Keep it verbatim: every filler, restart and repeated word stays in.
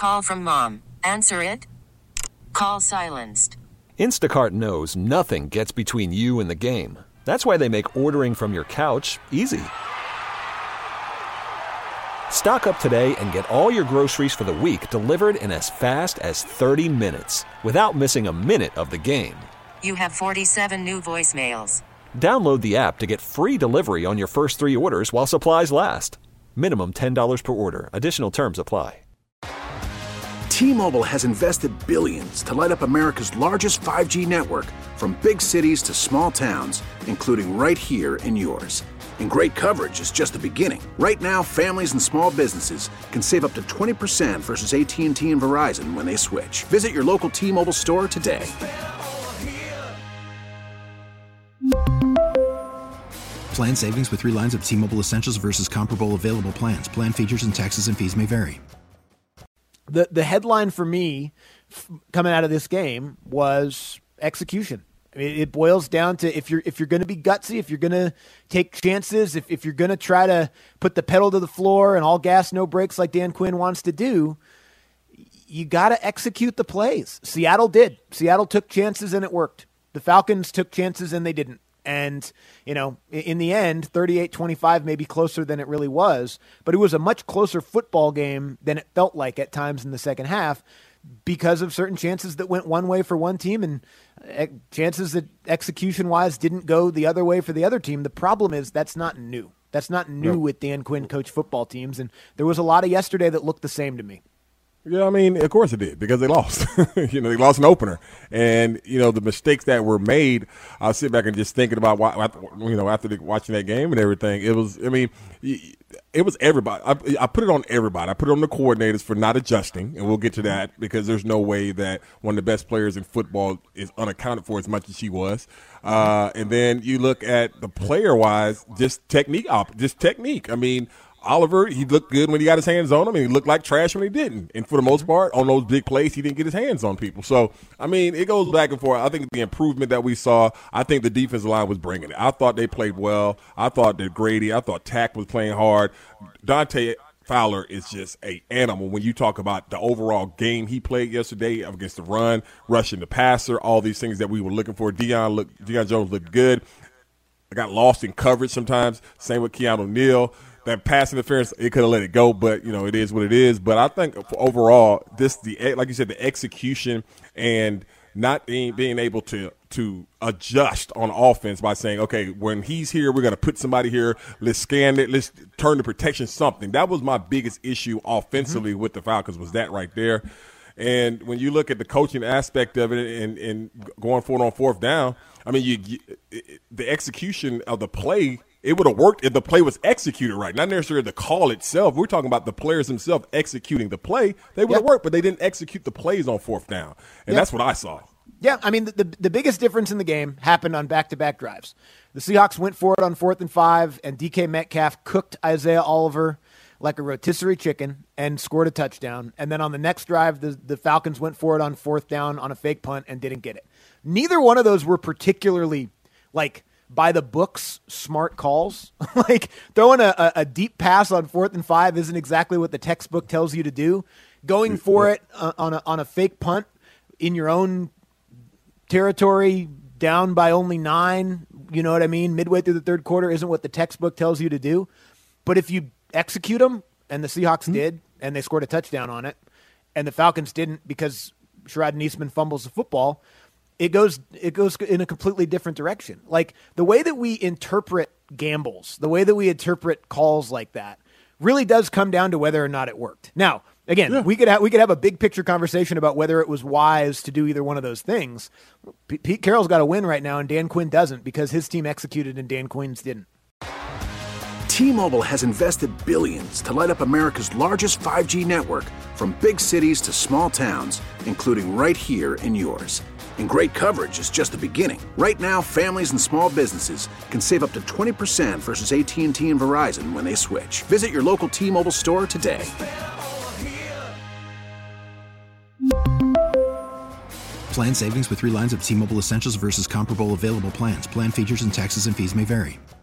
Call from mom. Answer it. Call silenced. Instacart knows nothing gets between you and the game. That's why they make ordering from your couch easy. Stock up today and get all your groceries for the week delivered in as fast as thirty minutes without missing a minute of the game. You have forty-seven new voicemails. Download the app to get free delivery on your first three orders while supplies last. Minimum ten dollars per order. Additional terms apply. T-Mobile has invested billions to light up America's largest five G network, from big cities to small towns, including right here in yours. And great coverage is just the beginning. Right now, families and small businesses can save up to twenty percent versus A T and T and Verizon when they switch. Visit your local T-Mobile store today. Plan savings with three lines of T-Mobile Essentials versus comparable available plans. Plan features and taxes and fees may vary. The the headline for me f- coming out of this game was execution. I mean, it boils down to if you're if you're going to be gutsy, if you're going to take chances, if if you're going to try to put the pedal to the floor and all gas, no brakes like Dan Quinn wants to do, you got to execute the plays. Seattle did. Seattle took chances and it worked. The Falcons took chances and they didn't. And, you know, in the end, thirty-eight twenty-five may be closer than it really was, but it was a much closer football game than it felt like at times in the second half because of certain chances that went one way for one team and chances that execution-wise didn't go the other way for the other team. The problem is that's not new. That's not new no. with Dan Quinn coach football teams, and there was a lot of yesterday that looked the same to me. Yeah, I mean, of course it did because they lost. you know, they lost an opener. And, you know, the mistakes that were made, I was sitting back and just thinking about, why, you know, after the, watching that game and everything, it was, I mean, it was everybody. I, I put it on everybody. I put it on the coordinators for not adjusting, and we'll get to that because there's no way that one of the best players in football is unaccounted for as much as she was. Uh, and then you look at the player-wise, just technique, just technique. I mean, Oliver, he looked good when he got his hands on him, and he looked like trash when he didn't. And for the most part, on those big plays, he didn't get his hands on people. So, I mean, it goes back and forth. I think the improvement that we saw, I think the defensive line was bringing it. I thought they played well. I thought that Grady, I thought Tack was playing hard. Dante Fowler is just a animal when you talk about the overall game he played yesterday against the run, rushing the passer, all these things that we were looking for. Deion, look, Deion Jones looked good. I got lost in coverage sometimes. Same with Keanu Neal. That pass interference, it could have let it go, but, you know, it is what it is. But I think overall, this, the like you said, the execution and not being, being able to to adjust on offense by saying, okay, when he's here, we're going to put somebody here. Let's scan it. Let's turn the protection something. That was my biggest issue offensively mm-hmm. with the Falcons was that right there. And when you look at the coaching aspect of it and, and going forward on fourth down, I mean, you, you the execution of the play, it would have worked if the play was executed right. Not necessarily the call itself. We're talking about the players themselves executing the play. They would have yep. worked, but they didn't execute the plays on fourth down. And yep. that's what I saw. Yeah, I mean, the, the the biggest difference in the game happened on back-to-back drives. The Seahawks went for it on fourth and five, and D K Metcalf cooked Isaiah Oliver like a rotisserie chicken and scored a touchdown. And then on the next drive, the, the Falcons went for it on fourth down on a fake punt and didn't get it. Neither one of those were particularly, like, by the books, smart calls. Like, throwing a, a deep pass on fourth and five isn't exactly what the textbook tells you to do. Going for it on a, on a fake punt in your own territory, down by only nine, you know what I mean, midway through the third quarter isn't what the textbook tells you to do. But if you execute them, and the Seahawks mm-hmm. did, and they scored a touchdown on it, and the Falcons didn't because Sherrod Niesman fumbles the football, it goes it goes in a completely different direction. Like, the way that we interpret gambles, the way that we interpret calls like that, really does come down to whether or not it worked. Now, again, yeah. we could have we could have a big picture conversation about whether it was wise to do either one of those things. P- Pete Carroll's got a win right now, and Dan Quinn doesn't because his team executed and Dan Quinn's didn't. T-Mobile has invested billions to light up America's largest five G network, from big cities to small towns, including right here in yours. And great coverage is just the beginning. Right now, families and small businesses can save up to twenty percent versus A T and T and Verizon when they switch. Visit your local T-Mobile store today. Plan savings with three lines of T-Mobile Essentials versus comparable available plans. Plan features and taxes and fees may vary.